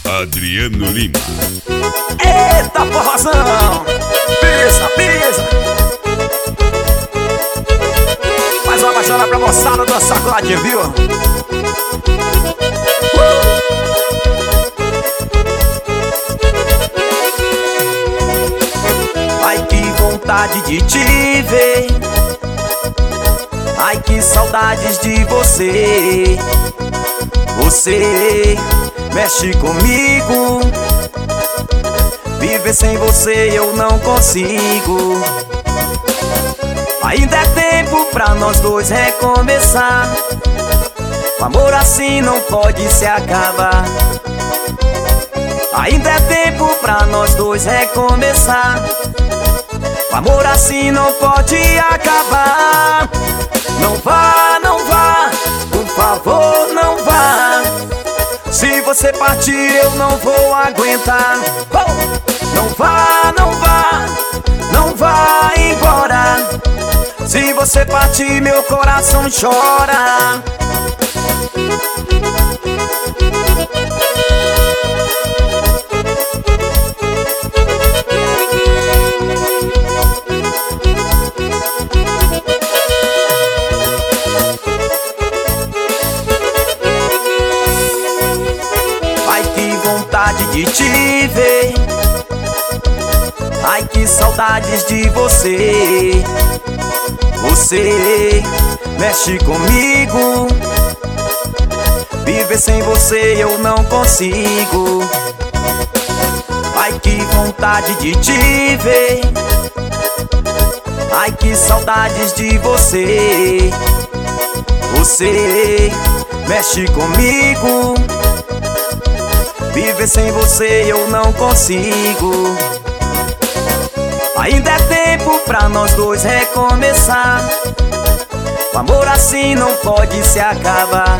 Adriano Lima. Eita porrazão! Pisa, pisa! Mais uma baixada pra moçada dançar coladinho, viu? Ai, que vontade de te ver. Ai, que saudades de você. Você mexe comigo. Viver sem você eu não consigo. Ainda é tempo pra nós dois recomeçar. O amor assim não pode se acabar. Ainda é tempo pra nós dois recomeçar. O amor assim não pode acabar. Não vá, não vá, por favor não vá. Se você partir eu não vou aguentar. Não vá, não vá, não vá embora. Se você partir meu coração chora. Ai, que vontade de te ver. Ai, que saudades de você. Você mexe comigo. Viver sem você eu não consigo. Ai, que vontade de te ver. Ai, que saudades de você. Você mexe comigo. Viver sem você eu não consigo. Ainda é tempo pra nós dois recomeçar. O amor assim não pode se acabar.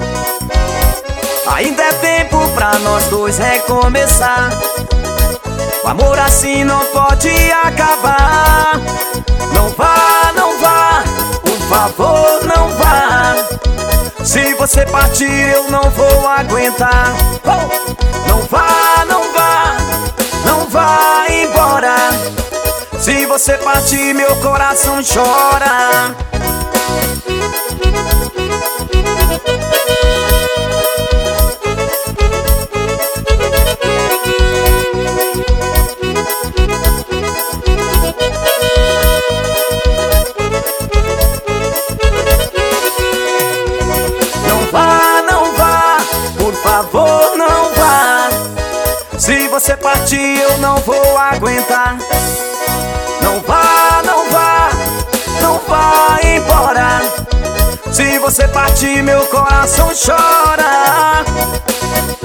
Ainda é tempo pra nós dois recomeçar. O amor assim não pode acabar. Não vá, não vá, por favor não vá. Se você partir eu não vou aguentar. Não vá, não vá, não vá embora. Se você partir meu coração chora. Não vá, não vá, por favor não vá. Se você partir eu não vou aguentar. Não vá, não vá, não vá embora. Se você partir meu coração chora.